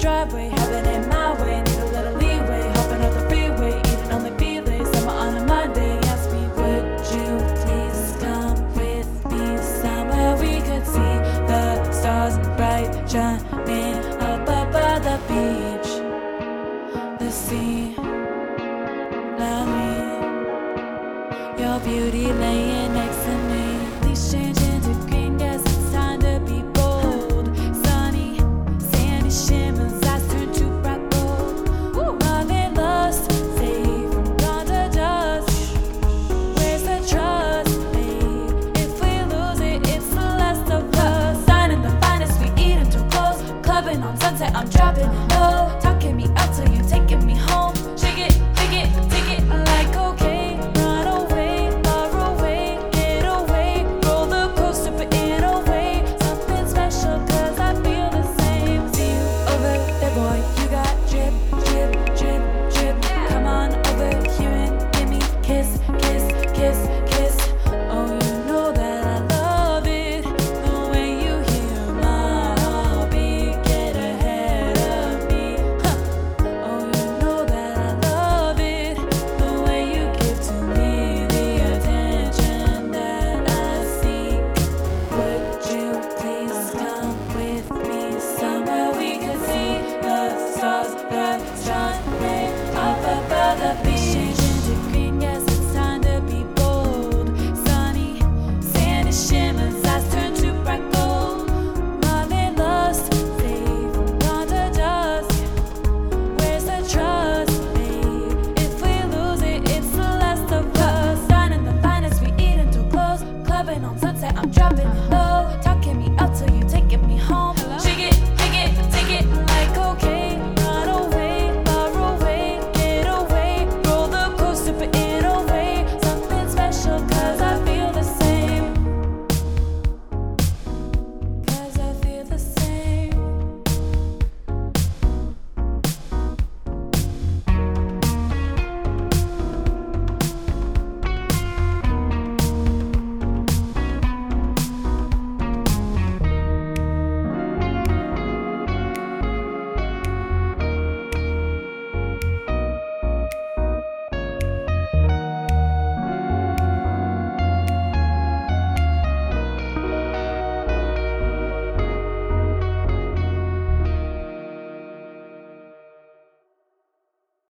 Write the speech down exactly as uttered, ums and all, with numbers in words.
driveway, having it my way. Need a little leeway, hopping off the freeway, eating on the B-lay. Summer on a Monday, ask me, would you please come with me somewhere we could see the stars bright shining up above the beach, the sea. Love me, your beauty laying next to me. Please change into green, guess it's time to be bold. Sunny, sandy shimmers, eyes turn to bright gold. Love and lust, safe from dawn to dusk. Where's the trust, babe? If we lose it, it's the last of us. Signing the finest, we eat until close. Clubbing on Sunset, I'm dropping it low. Talking me up till you taking me home. Shake it, shake it, take it like cocaine. Run away, far away, get away. Roller coaster, but in a way. Something special, cause I feel the same. See you over there, boy. You got drip, drip, drip, drip. Come on over here and give me kiss, kiss, kiss, kiss. Oh, you know that I love it. The way you hear my heartbeat, get ahead of me. Huh. Oh, you know that I love it. The way you give to me the attention that I seek. Would you please come with me somewhere we could see the stars that shine?